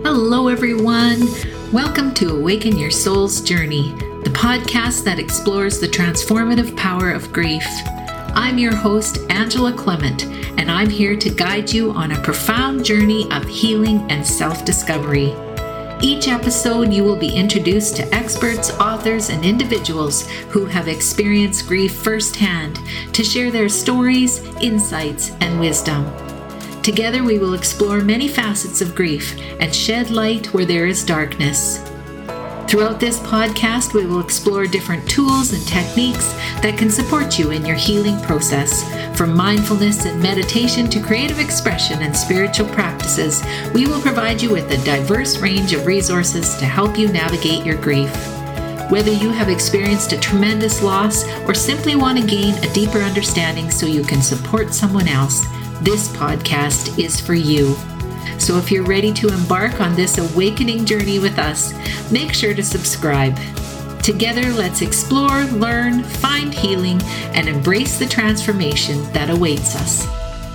Hello, everyone. Welcome to Awaken Your Soul's Journey, the podcast that explores the transformative power of grief. I'm your host, Angela Clement, and I'm here to guide you on a profound journey of healing and self-discovery. Each episode, you will be introduced to experts, authors, and individuals who have experienced grief firsthand to share their stories, insights, and wisdom. Together, we will explore many facets of grief and shed light where there is darkness. Throughout this podcast, we will explore different tools and techniques that can support you in your healing process. From mindfulness and meditation to creative expression and spiritual practices, we will provide you with a diverse range of resources to help you navigate your grief. Whether you have experienced a tremendous loss or simply want to gain a deeper understanding so you can support someone else, this podcast is for you. So if you're ready to embark on this awakening journey with us, make sure to subscribe. Together, let's explore, learn, find healing, and embrace the transformation that awaits us.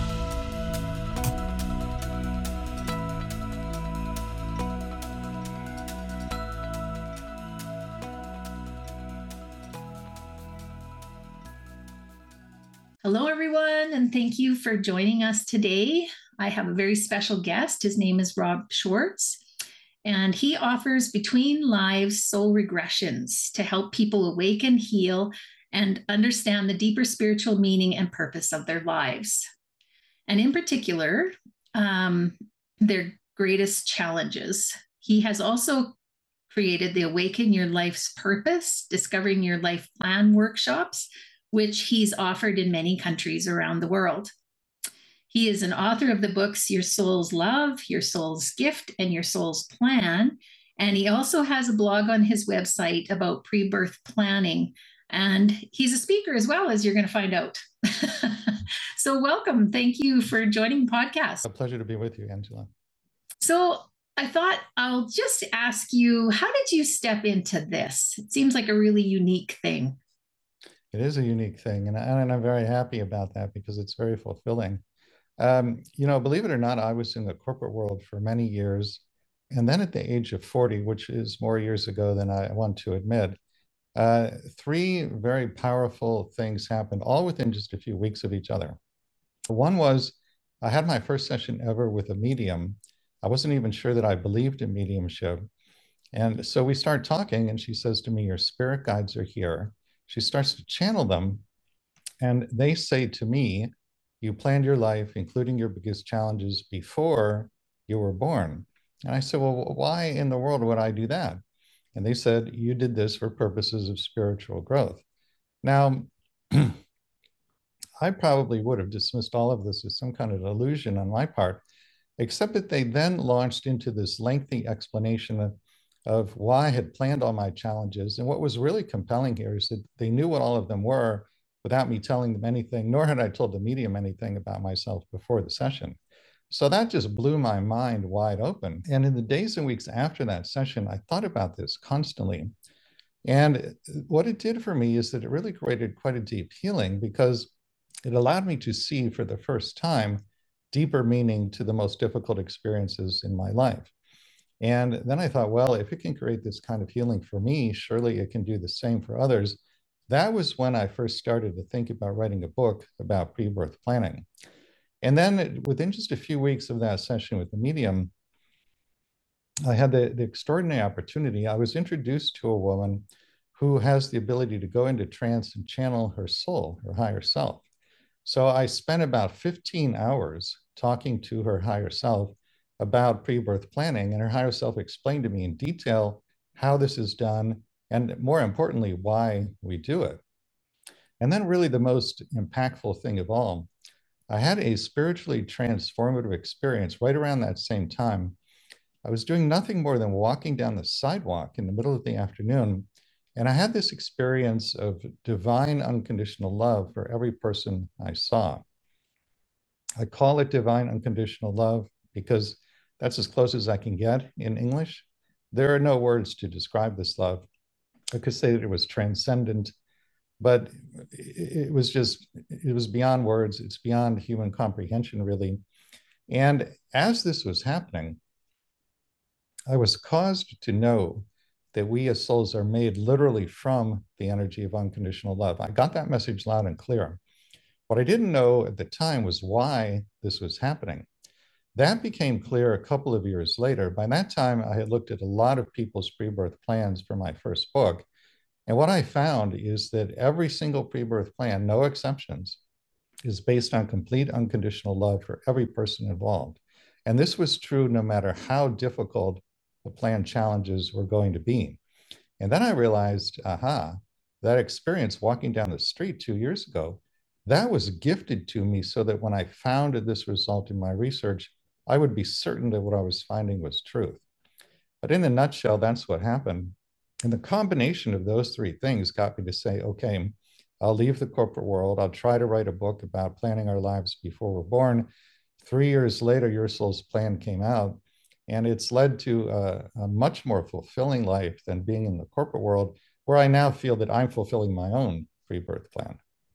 Hello, everyone, and thank you for joining us today. I have a very special guest. His name is Rob Schwartz, and he offers Between Lives Soul Regressions to help people awaken, heal, and understand the deeper spiritual meaning and purpose of their lives. And in particular, their greatest challenges. He has also created the Awaken Your Life's Purpose, Discovering Your Life Plan workshops, which he's offered in many countries around the world. He is an author of the books Your Soul's Love, Your Soul's Gift, and Your Soul's Plan. And he also has a blog on his website about pre-birth planning. And he's a speaker as well, as you're going to find out. So welcome. Thank you for joining the podcast. A pleasure to be with you, Angela. So I thought I'll just ask you, how did you step into this? It seems like a really unique thing. It is a unique thing, and I'm very happy about that because it's very fulfilling. Believe it or not, I was in the corporate world for many years, and then at the age of 40, which is more years ago than I want to admit, three very powerful things happened, all within just a few weeks of each other. One was I had my first session ever with a medium. I wasn't even sure that I believed in mediumship. And so we start talking, and she says to me, "Your spirit guides are here." She starts to channel them, and they say to me, "You planned your life, including your biggest challenges, before you were born." And I said, "Well, why in the world would I do that?" And they said, "You did this for purposes of spiritual growth." Now, I probably would have dismissed all of this as some kind of illusion on my part, except that they then launched into this lengthy explanation of why I had planned all my challenges. And what was really compelling here is that they knew what all of them were without me telling them anything, nor had I told the medium anything about myself before the session. So that just blew my mind wide open. And in the days and weeks after that session, I thought about this constantly. And what it did for me is that it really created quite a deep healing because it allowed me to see for the first time deeper meaning to the most difficult experiences in my life. And then I thought, well, if it can create this kind of healing for me, surely it can do the same for others. That was when I first started to think about writing a book about pre-birth planning. And then within just a few weeks of that session with the medium, I had the extraordinary opportunity. I was introduced to a woman who has the ability to go into trance and channel her soul, her higher self. So I spent about 15 hours talking to her higher self about pre-birth planning, and her higher self explained to me in detail how this is done, and more importantly, why we do it. And then really the most impactful thing of all, I had a spiritually transformative experience right around that same time. I was doing nothing more than walking down the sidewalk in the middle of the afternoon, and I had this experience of divine unconditional love for every person I saw. I call it divine unconditional love because that's as close as I can get in English. There are no words to describe this love. I could say that it was transcendent, but it was beyond words. It's beyond human comprehension, really. And as this was happening, I was caused to know that we as souls are made literally from the energy of unconditional love. I got that message loud and clear. What I didn't know at the time was why this was happening. That became clear a couple of years later. By that time, I had looked at a lot of people's pre-birth plans for my first book. And what I found is that every single pre-birth plan, no exceptions, is based on complete unconditional love for every person involved. And this was true no matter how difficult the plan challenges were going to be. And then I realized, aha, that experience walking down the street 2 years ago, that was gifted to me so that when I found this result in my research, I would be certain that what I was finding was truth. But in a nutshell, that's what happened. And the combination of those three things got me to say, okay, I'll leave the corporate world. I'll try to write a book about planning our lives before we're born. 3 years later, Your Soul's Plan came out, and it's led to a much more fulfilling life than being in the corporate world, where I now feel that I'm fulfilling my own pre-birth plan.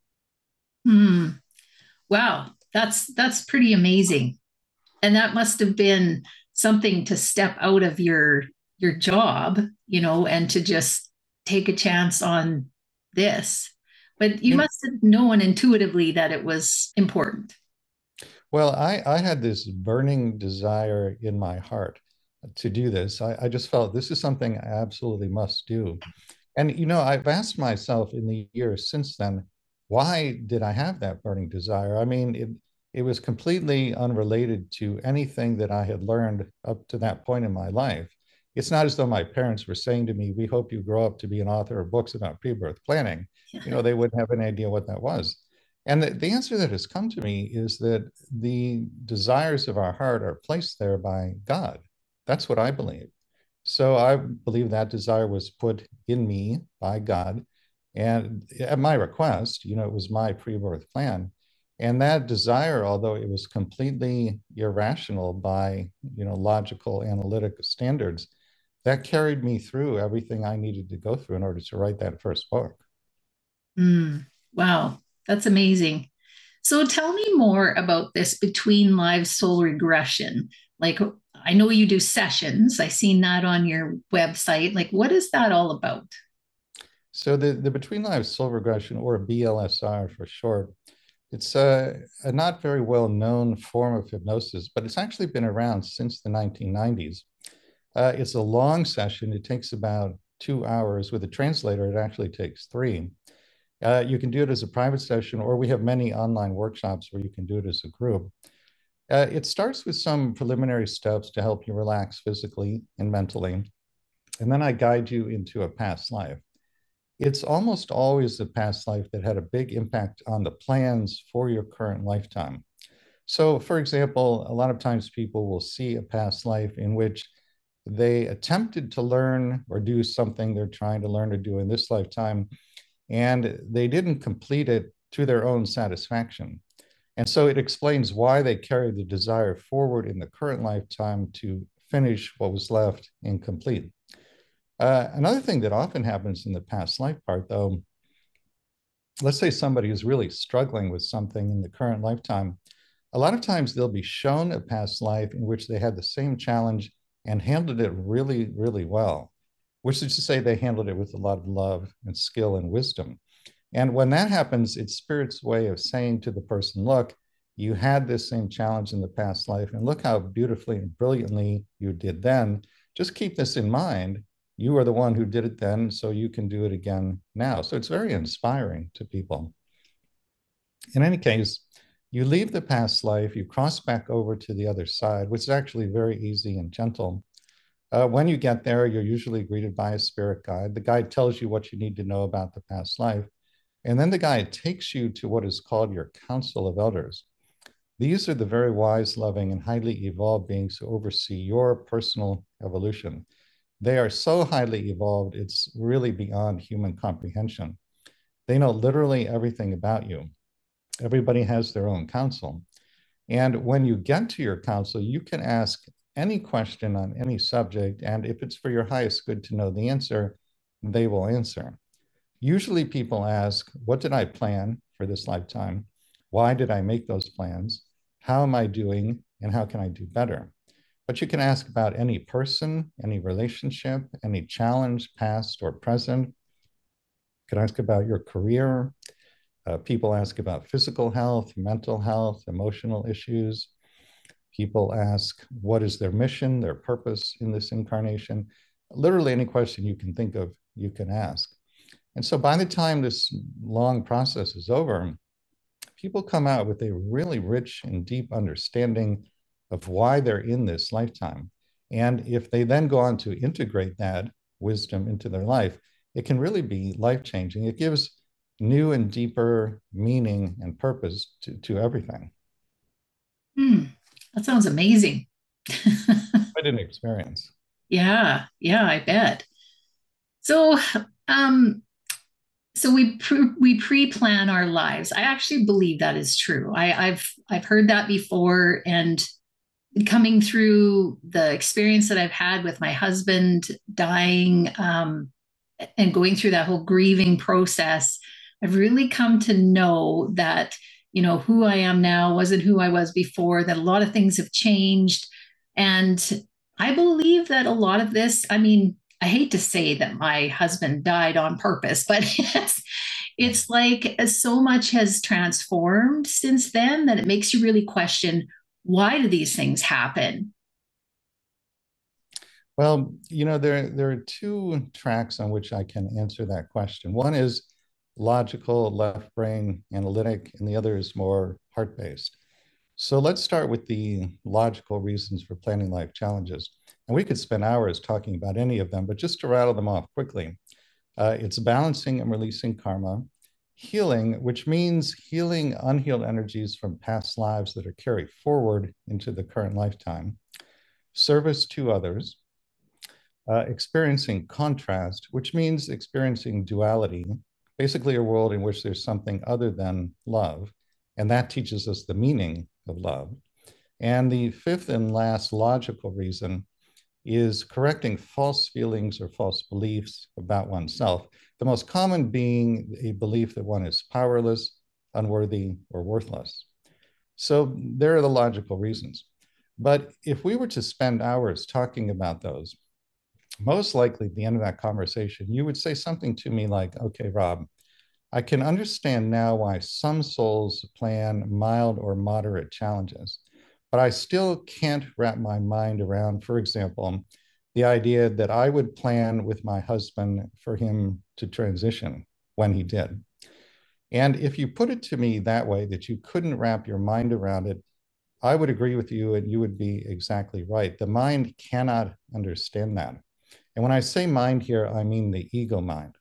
Hmm. Wow, that's pretty amazing. And that must have been something to step out of your job, and to just take a chance on this. But you You know, must have known intuitively that it was important. well, I had this burning desire in my heart to do this. I just felt this is something I absolutely must do. And, I've asked myself in the years since then, why did I have that burning desire? I mean, it was completely unrelated to anything that I had learned up to that point in my life. It's not as though my parents were saying to me, we hope you grow up to be an author of books about pre-birth planning. They wouldn't have any idea what that was. And the answer that has come to me is that the desires of our heart are placed there by God. That's what I believe. So I believe that desire was put in me by God. And at my request, it was my pre-birth plan. And that desire, although it was completely irrational by, logical analytic standards, that carried me through everything I needed to go through in order to write that first book. Mm, wow, that's amazing. So tell me more about this between live soul regression. Like, I know you do sessions. I seen that on your website. Like, what is that all about? So the between lives soul regression, or BLSR for short, it's a not very well known form of hypnosis, but it's actually been around since the 1990s. It's a long session. It takes about 2 hours. With a translator, it actually takes three. You can do it as a private session, or we have many online workshops where you can do it as a group. It starts with some preliminary steps to help you relax physically and mentally. And then I guide you into a past life. It's almost always the past life that had a big impact on the plans for your current lifetime. So, for example, a lot of times people will see a past life in which they attempted to learn or do something they're trying to learn to do in this lifetime, and they didn't complete it to their own satisfaction. And so it explains why they carry the desire forward in the current lifetime to finish what was left incomplete. Another thing that often happens in the past life part, though, let's say somebody is really struggling with something in the current lifetime, a lot of times they'll be shown a past life in which they had the same challenge and handled it really, really well, which is to say they handled it with a lot of love and skill and wisdom. And when that happens, it's Spirit's way of saying to the person, look, you had this same challenge in the past life, and look how beautifully and brilliantly you did then. Just keep this in mind. You are the one who did it then, so you can do it again now. So it's very inspiring to people. In any case, you leave the past life, you cross back over to the other side, which is actually very easy and gentle. When you get there, you're usually greeted by a spirit guide. The guide tells you what you need to know about the past life. And then the guide takes you to what is called your council of elders. These are the very wise, loving, and highly evolved beings who oversee your personal evolution. They are so highly evolved, it's really beyond human comprehension. They know literally everything about you. Everybody has their own council. And when you get to your council, you can ask any question on any subject. And if it's for your highest good to know the answer, they will answer. Usually people ask, what did I plan for this lifetime? Why did I make those plans? How am I doing? And how can I do better? But you can ask about any person, any relationship, any challenge, past or present. You can ask about your career. People ask about physical health, mental health, emotional issues. People ask, what is their mission, their purpose in this incarnation? Literally any question you can think of, you can ask. And so by the time this long process is over, people come out with a really rich and deep understanding of why they're in this lifetime. And if they then go on to integrate that wisdom into their life, it can really be life changing. It gives new and deeper meaning and purpose to everything. Hmm, that sounds amazing. I didn't experience. Yeah, yeah, I bet. So, um, so we pre-plan our lives. I actually believe that is true. I've heard that before, and coming through the experience that I've had with my husband dying, and going through that whole grieving process, I've really come to know that, who I am now wasn't who I was before, that a lot of things have changed. And I believe that a lot of this, I mean, I hate to say that my husband died on purpose, but it's like so much has transformed since then that it makes you really question, why do these things happen? Well, there are two tracks on which I can answer that question. One is logical, left brain, analytic, and the other is more heart based. So let's start with the logical reasons for planning life challenges. And we could spend hours talking about any of them, but just to rattle them off quickly, it's balancing and releasing karma, healing, which means healing unhealed energies from past lives that are carried forward into the current lifetime, service to others, experiencing contrast, which means experiencing duality, basically a world in which there's something other than love. And that teaches us the meaning of love. And the fifth and last logical reason is correcting false feelings or false beliefs about oneself. The most common being a belief that one is powerless, unworthy, or worthless. So there are the logical reasons. But if we were to spend hours talking about those, most likely at the end of that conversation, you would say something to me like, okay, Rob, I can understand now why some souls plan mild or moderate challenges, but I still can't wrap my mind around, for example, the idea that I would plan with my husband for him to transition when he did. And if you put it to me that way, that you couldn't wrap your mind around it, I would agree with you and you would be exactly right. The mind cannot understand that. And when I say mind here, I mean the ego mind.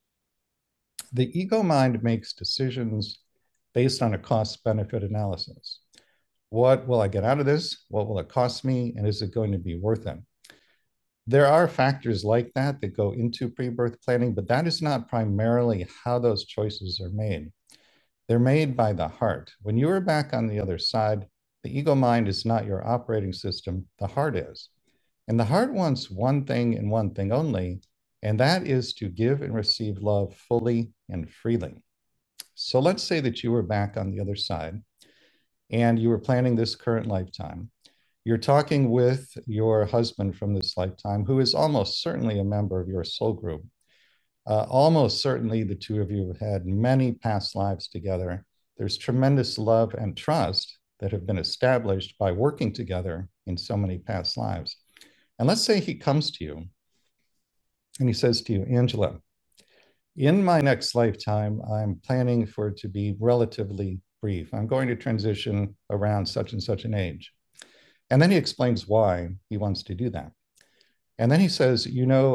The ego mind makes decisions based on a cost benefit analysis. What will I get out of this? What will it cost me? And is it going to be worth it? There are factors like that that go into pre birth planning, but that is not primarily how those choices are made. They're made by the heart. When you are back on the other side, the ego mind is not your operating system, the heart is. And the heart wants one thing and one thing only, and that is to give and receive love fully and freely. So let's say that you were back on the other side and you were planning this current lifetime. You're talking with your husband from this lifetime, who is almost certainly a member of your soul group. Almost certainly, the two of you have had many past lives together. There's tremendous love and trust that have been established by working together in so many past lives. And let's say he comes to you and he says to you, Angela, in my next lifetime, I'm planning for it to be relatively brief. I'm going to transition around such and such an age. And then he explains why he wants to do that. And then he says,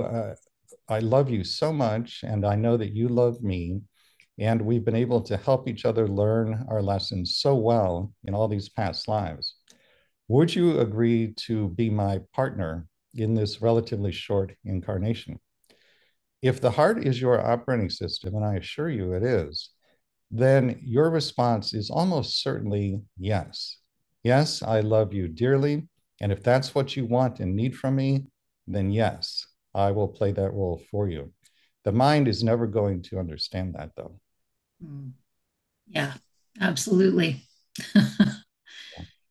I love you so much, and I know that you love me. And we've been able to help each other learn our lessons so well in all these past lives. Would you agree to be my partner in this relatively short incarnation? If the heart is your operating system, and I assure you it is, then your response is almost certainly yes. Yes, I love you dearly. And if that's what you want and need from me, then yes, I will play that role for you. The mind is never going to understand that, though. Mm. Yeah, absolutely.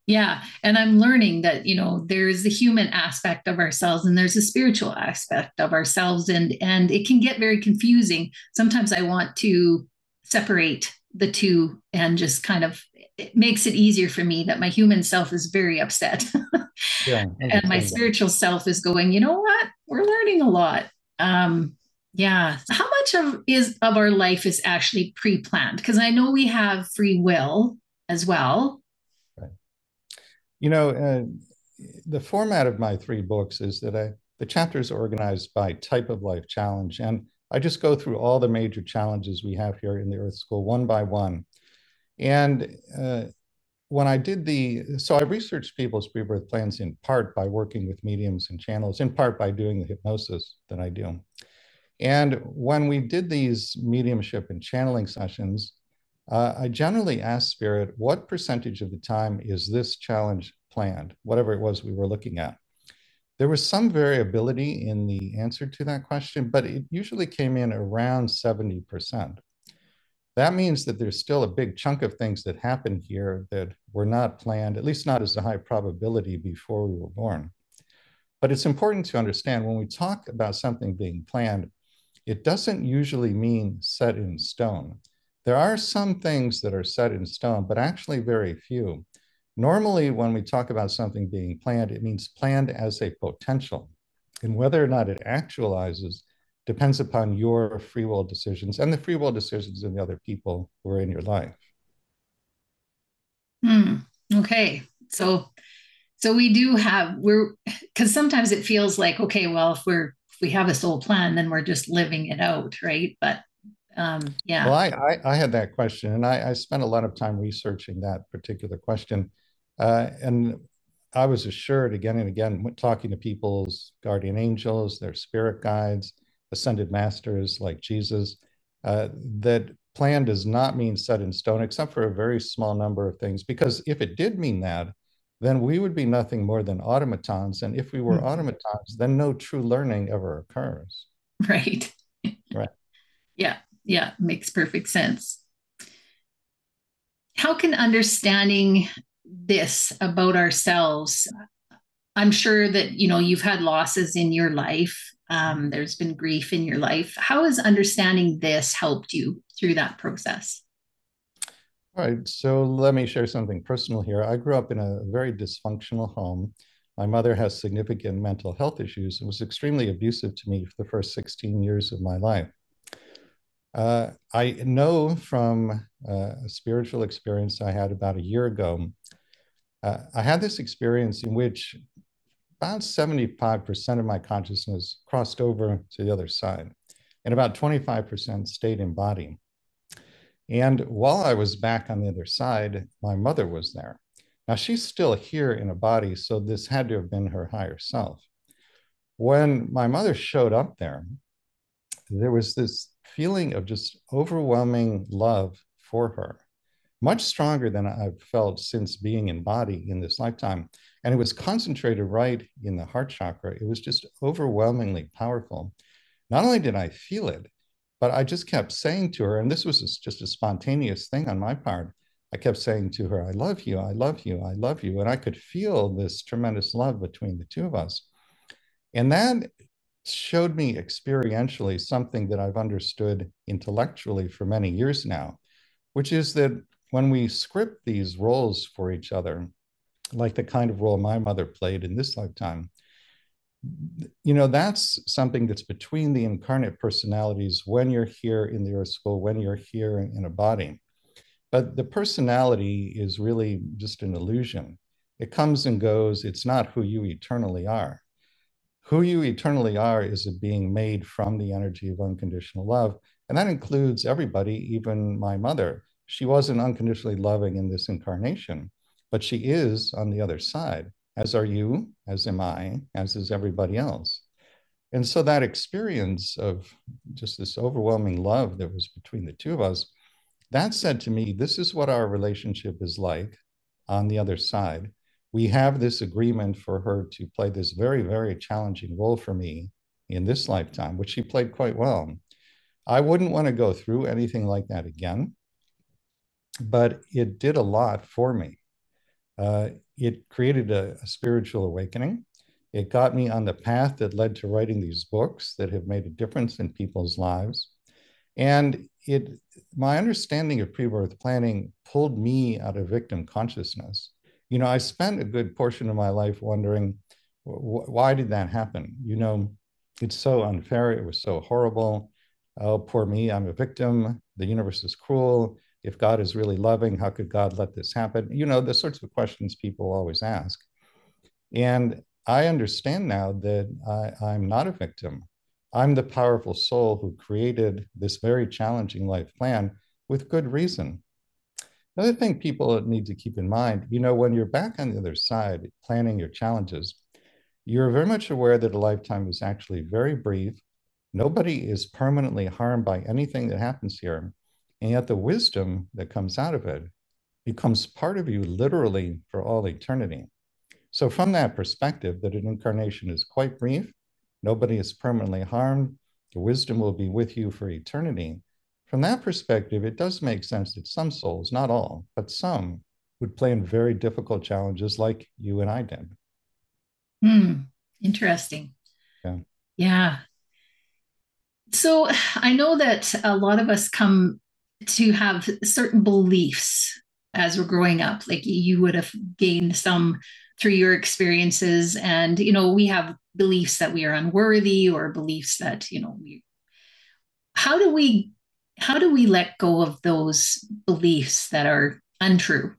Yeah. And I'm learning that, there's the human aspect of ourselves and there's a spiritual aspect of ourselves. And it can get very confusing. Sometimes I want to separate the two and just kind of, it makes it easier for me that my human self is very upset. Yeah, And my understandable. spiritual self is going, you know what? We're learning a lot. Um, yeah. How much of our life is actually pre-planned? Because I know we have free will as well. Right. You know, the format of my three books is that the chapters are organized by type of life challenge. And I just go through all the major challenges we have here in the Earth School one by one. And when I did so I researched people's pre-birth plans in part by working with mediums and channels, in part by doing the hypnosis that I do. And when we did these mediumship and channeling sessions, I generally asked Spirit, what percentage of the time is this challenge planned, whatever it was we were looking at? There was some variability in the answer to that question, but it usually came in around 70%. That means that there's still a big chunk of things that happen here that were not planned, at least not as a high probability before we were born. But it's important to understand when we talk about something being planned, it doesn't usually mean set in stone. There are some things that are set in stone, but actually very few. Normally, when we talk about something being planned, it means planned as a potential. And whether or not it actualizes depends upon your free will decisions and the free will decisions of the other people who are in your life. Hmm. Okay. So we do have we're because sometimes it feels like, okay, well, if we have a soul plan, then we're just living it out, right? But Well, yeah. I had that question, and I spent a lot of time researching that particular question. And I was assured again and again, talking to people's guardian angels, their spirit guides, ascended masters like Jesus, that plan does not mean set in stone, except for a very small number of things. Because if it did mean that, then we would be nothing more than automatons. And if we were Mhm. automatons, then no true learning ever occurs. Right. Right. Yeah. Yeah. Makes perfect sense. How can understanding this about ourselves, I'm sure that, you've had losses in your life. There's been grief in your life. How has understanding this helped you through that process? All right, so let me share something personal here. I grew up in a very dysfunctional home. My mother has significant mental health issues and was extremely abusive to me for the first 16 years of my life. I know from a spiritual experience I had about a year ago, I had this experience in which about 75% of my consciousness crossed over to the other side, and about 25% stayed in body. And while I was back on the other side, my mother was there. Now she's still here in a body, so this had to have been her higher self. When my mother showed up there was this feeling of just overwhelming love for her, much stronger than I've felt since being in body in this lifetime. And it was concentrated right in the heart chakra. It was just overwhelmingly powerful. Not only did I feel it, but I just kept saying to her, and this was just a spontaneous thing on my part. I kept saying to her, I love you, I love you, I love you. And I could feel this tremendous love between the two of us. And that showed me experientially something that I've understood intellectually for many years now, which is that when we script these roles for each other, like the kind of role my mother played in this lifetime, that's something that's between the incarnate personalities when you're here in the Earth School, when you're here in a body. But the personality is really just an illusion. It comes and goes. It's not who you eternally are. Who you eternally are is a being made from the energy of unconditional love. And that includes everybody, even my mother. She wasn't unconditionally loving in this incarnation, but she is on the other side, as are you, as am I, as is everybody else. And so that experience of just this overwhelming love that was between the two of us, that said to me, this is what our relationship is like on the other side. We have this agreement for her to play this very, very challenging role for me in this lifetime, which she played quite well. I wouldn't want to go through anything like that again, but it did a lot for me. it created a spiritual awakening. It got me on the path that led to writing these books that have made a difference in people's lives. And my understanding of pre-birth planning pulled me out of victim consciousness. I spent a good portion of my life wondering, why did that happen? It's so unfair. It was so horrible. Oh, poor me, I'm a victim. The universe is cruel. If God is really loving, how could God let this happen? The sorts of questions people always ask. And I understand now that I'm not a victim. I'm the powerful soul who created this very challenging life plan with good reason. Another thing people need to keep in mind, when you're back on the other side, planning your challenges, you're very much aware that a lifetime is actually very brief. Nobody is permanently harmed by anything that happens here. And yet the wisdom that comes out of it becomes part of you literally for all eternity. So from that perspective, that an incarnation is quite brief, nobody is permanently harmed, the wisdom will be with you for eternity. From that perspective, it does make sense that some souls, not all, but some, would plan very difficult challenges like you and I did. Interesting. Yeah. Yeah. So I know that a lot of us come to have certain beliefs as we're growing up. Like you would have gained some through your experiences. And, we have beliefs that we are unworthy or beliefs that, how do we let go of those beliefs that are untrue?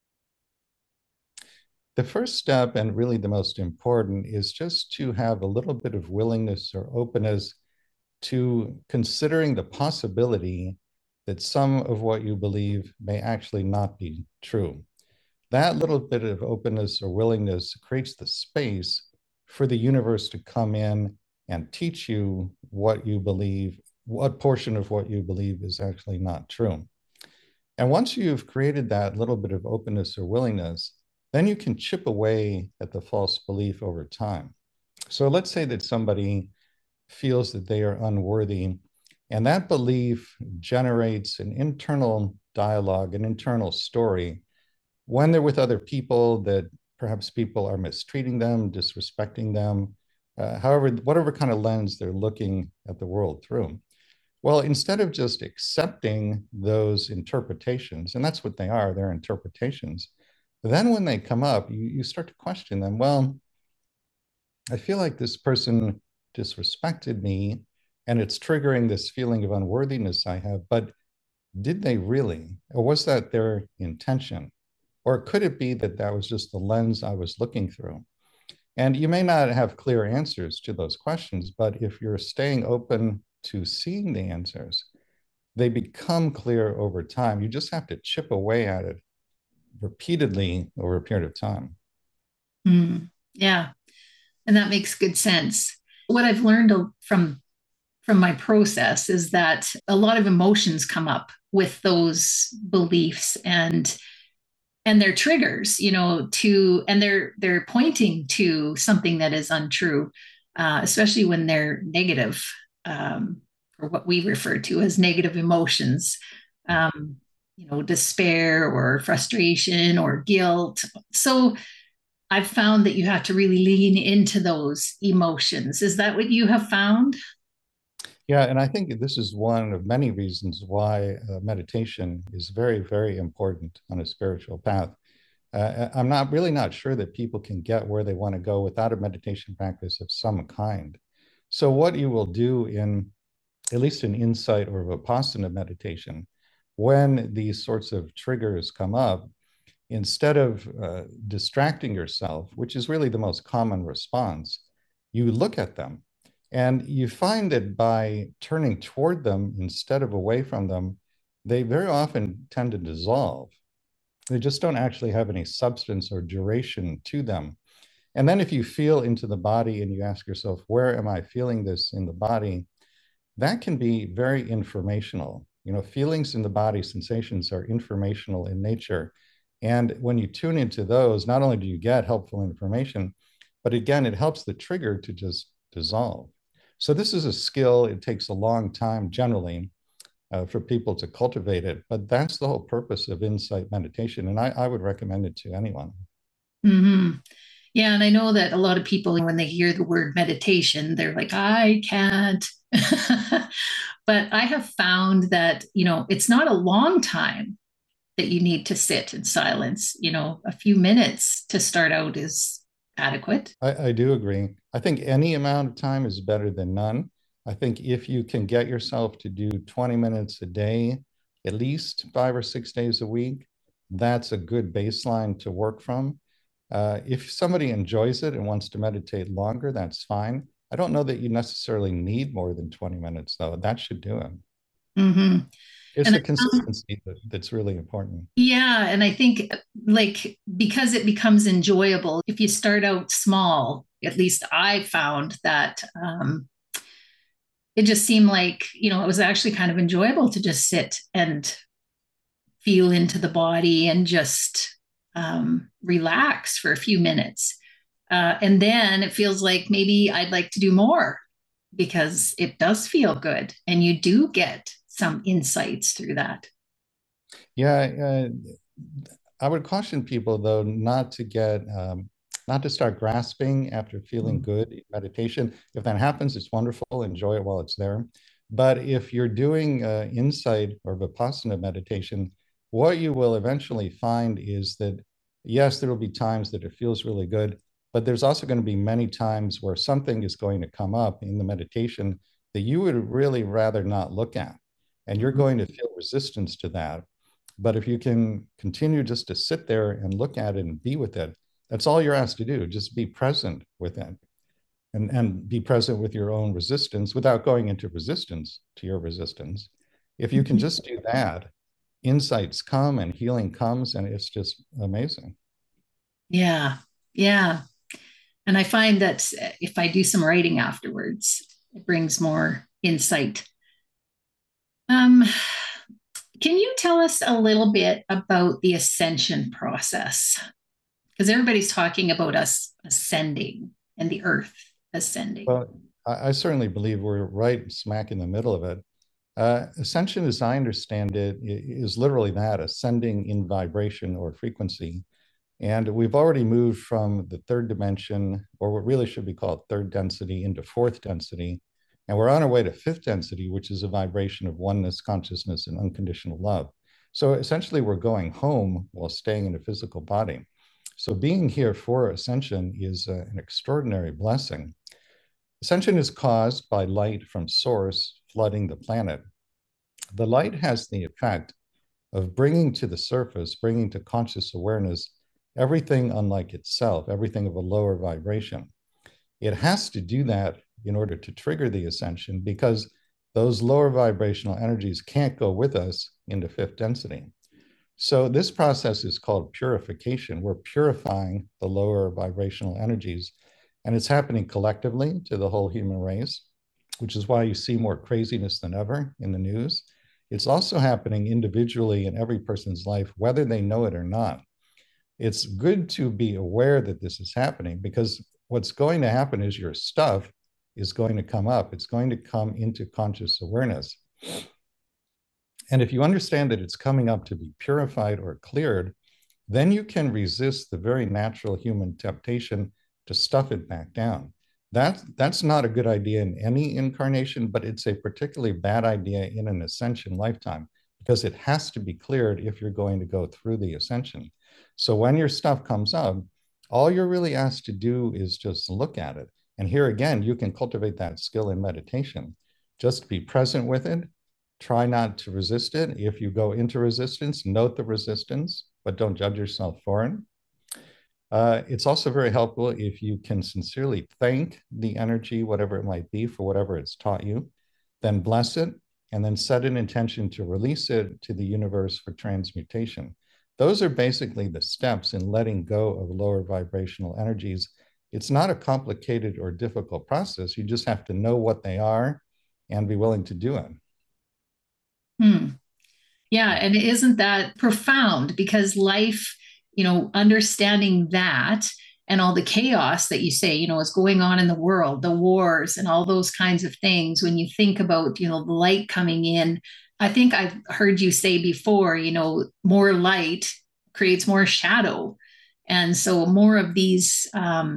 The first step, and really the most important, is just to have a little bit of willingness or openness to considering the possibility that some of what you believe may actually not be true. That little bit of openness or willingness creates the space for the universe to come in and teach you what you believe, what portion of what you believe is actually not true. And once you've created that little bit of openness or willingness, then you can chip away at the false belief over time. So let's say that somebody feels that they are unworthy, and that belief generates an internal dialogue, an internal story when they're with other people, that perhaps people are mistreating them, disrespecting them, however, whatever kind of lens they're looking at the world through. Well, instead of just accepting those interpretations, and that's what they are, they're interpretations, then when they come up, you start to question them. Well, I feel like this person disrespected me and it's triggering this feeling of unworthiness I have, but did they really? Or was that their intention? Or could it be that that was just the lens I was looking through? And you may not have clear answers to those questions, but if you're staying open to seeing the answers, they become clear over time. You just have to chip away at it repeatedly over a period of time. Yeah. And that makes good sense. What I've learned from my process is that a lot of emotions come up with those beliefs and their triggers, and they're pointing to something that is untrue, especially when they're negative, or what we refer to as negative emotions, despair or frustration or guilt. So I've found that you have to really lean into those emotions. Is that what you have found? Yeah, and I think this is one of many reasons why meditation is very, very important on a spiritual path. I'm not sure that people can get where they want to go without a meditation practice of some kind. So what you will do in at least an insight or vipassana meditation, when these sorts of triggers come up, instead of distracting yourself, which is really the most common response, you look at them and you find that by turning toward them instead of away from them, they very often tend to dissolve. They just don't actually have any substance or duration to them. And then if you feel into the body and you ask yourself, where am I feeling this in the body? That can be very informational. Feelings in the body, sensations are informational in nature. And when you tune into those, not only do you get helpful information, but again, it helps the trigger to just dissolve. So this is a skill. It takes a long time generally for people to cultivate it, but that's the whole purpose of insight meditation. And I would recommend it to anyone. Hmm. Yeah, and I know that a lot of people, when they hear the word meditation, they're like, I can't. But I have found that, it's not a long time that you need to sit in silence. A few minutes to start out is adequate. I do agree. I think any amount of time is better than none. I think if you can get yourself to do 20 minutes a day, at least 5 or 6 days a week, that's a good baseline to work from. If somebody enjoys it and wants to meditate longer, that's fine. I don't know that you necessarily need more than 20 minutes, though. That should do it. Hmm. It's And the consistency that's really important. yeah, and I think like because it becomes enjoyable, if you start out small, at least I found that it just seemed like, it was actually kind of enjoyable to just sit and feel into the body and just relax for a few minutes. And then it feels like maybe I'd like to do more because it does feel good and you do get some insights through that. Yeah, I would caution people though not to start grasping after feeling good in meditation. If that happens, it's wonderful. Enjoy it while it's there. But if you're doing insight or vipassana meditation, what you will eventually find is that yes, there will be times that it feels really good, but there's also going to be many times where something is going to come up in the meditation that you would really rather not look at, and you're going to feel resistance to that. But if you can continue just to sit there and look at it and be with it, that's all you're asked to do. Just be present with it, and be present with your own resistance without going into resistance to your resistance. If you can just do that, insights come and healing comes, and it's just amazing. Yeah. Yeah. And I find that if I do some writing afterwards, it brings more insight. Um, can you tell us a little bit about the ascension process? Because everybody's talking about us ascending and the earth ascending. Well, I certainly believe we're right smack in the middle of it. Ascension, as I understand it, is literally that, ascending in vibration or frequency. And we've already moved from the third dimension, or what really should be called third density, into fourth density. And we're on our way to fifth density, which is a vibration of oneness, consciousness, and unconditional love. So essentially, we're going home while staying in a physical body. So being here for ascension is an extraordinary blessing. Ascension is caused by light from source flooding the planet. The light has the effect of bringing to the surface, bringing to conscious awareness everything unlike itself, everything of a lower vibration. It has to do that in order to trigger the ascension because those lower vibrational energies can't go with us into fifth density. So this process is called purification. We're purifying the lower vibrational energies, and it's happening collectively to the whole human race, which is why you see more craziness than ever in the news. It's also happening individually in every person's life, whether they know it or not. It's good to be aware that this is happening because what's going to happen is your stuff is going to come up. It's going to come into conscious awareness. And if you understand that it's coming up to be purified or cleared, then you can resist the very natural human temptation to stuff it back down. That's not a good idea in any incarnation, but it's a particularly bad idea in an ascension lifetime because it has to be cleared if you're going to go through the ascension. So when your stuff comes up, all you're really asked to do is just look at it. And here again, you can cultivate that skill in meditation. Just be present with it. Try not to resist it. If you go into resistance, note the resistance, but don't judge yourself for it. It's also very helpful if you can sincerely thank the energy, whatever it might be, for whatever it's taught you, then bless it, and then set an intention to release it to the universe for transmutation. Those are basically the steps in letting go of lower vibrational energies. It's not a complicated or difficult process. You just have to know what they are and be willing to do it. Hmm. Yeah, and isn't that profound? Because life, understanding that and all the chaos that you say, is going on in the world, the wars and all those kinds of things, when you think about, the light coming in, I think I've heard you say before, more light creates more shadow. And so more of these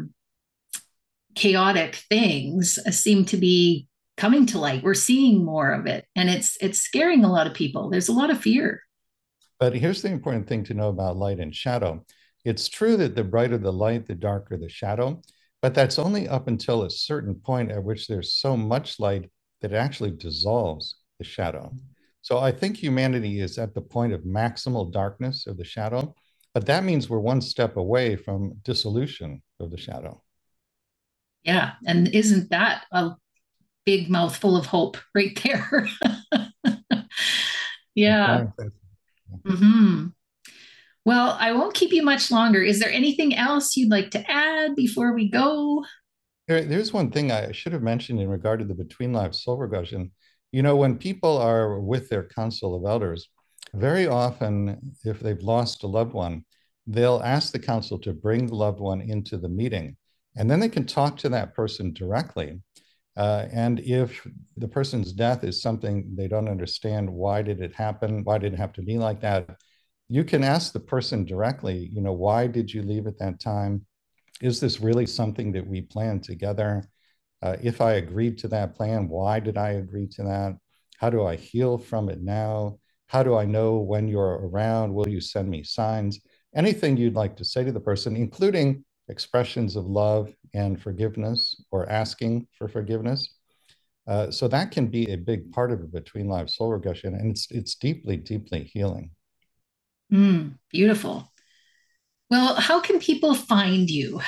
chaotic things seem to be coming to light. We're seeing more of it, and it's scaring a lot of people. There's a lot of fear. But here's the important thing to know about light and shadow. It's true that the brighter the light, the darker the shadow, but that's only up until a certain point at which there's so much light that it actually dissolves the shadow. So I think humanity is at the point of maximal darkness of the shadow, but that means we're one step away from dissolution of the shadow. Yeah. And isn't that a big mouthful of hope right there? Yeah. Mm-hmm. Well, I won't keep you much longer. Is there anything else you'd like to add before we go? There's one thing I should have mentioned in regard to the between lives soul regression. You know, when people are with their council of elders, very often, if they've lost a loved one, they'll ask the council to bring the loved one into the meeting, and then they can talk to that person directly. And if the person's death is something they don't understand, why did it happen? Why did it have to be like that? You can ask the person directly, you know, why did you leave at that time? Is this really something that we planned together? If I agreed to that plan, why did I agree to that? How do I heal from it now? How do I know when you're around? Will you send me signs? Anything you'd like to say to the person, including expressions of love and forgiveness or asking for forgiveness. So that can be a big part of a between lives soul regression, and it's deeply, deeply healing. Beautiful. Well, how can people find you?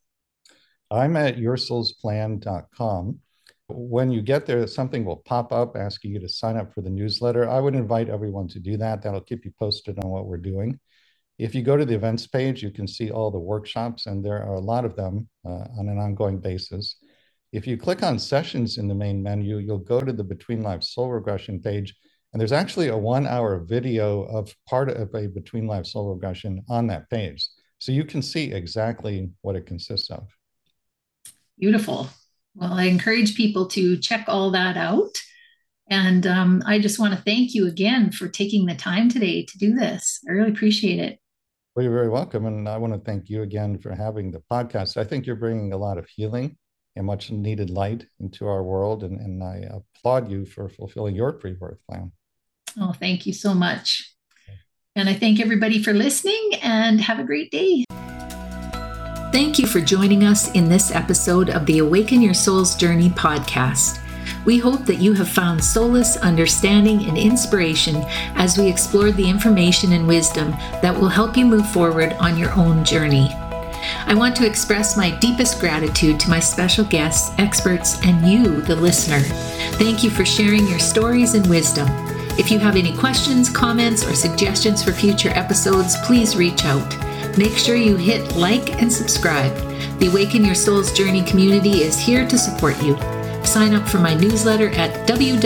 I'm at yoursoulsplan.com. When you get there, something will pop up asking you to sign up for the newsletter. I would invite everyone to do that. That'll keep you posted on what we're doing. If you go to the events page, you can see all the workshops, and there are a lot of them on an ongoing basis. If you click on sessions in the main menu, you'll go to the Between Lives Soul Regression page, and there's actually a 1-hour video of part of a Between Lives Soul Regression on that page. So you can see exactly what it consists of. Beautiful. Well, I encourage people to check all that out. And I just want to thank you again for taking the time today to do this. I really appreciate it. Well, you're very welcome. And I want to thank you again for having the podcast. I think you're bringing a lot of healing and much needed light into our world. And I applaud you for fulfilling your pre-birth plan. Oh, thank you so much. And I thank everybody for listening, and have a great day. Thank you for joining us in this episode of the Awaken Your Soul's Journey podcast. We hope that you have found solace, understanding, and inspiration as we explored the information and wisdom that will help you move forward on your own journey. I want to express my deepest gratitude to my special guests, experts, and you, the listener. Thank you for sharing your stories and wisdom. If you have any questions, comments, or suggestions for future episodes, please reach out. Make sure you hit like and subscribe. The Awaken Your Soul's Journey community is here to support you. Sign up for my newsletter at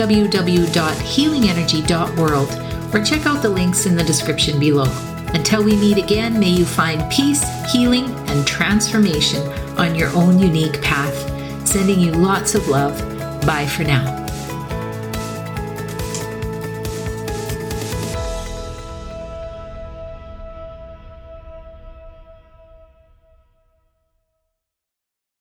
www.healingenergy.world or check out the links in the description below. Until we meet again, may you find peace, healing, and transformation on your own unique path. Sending you lots of love. Bye for now.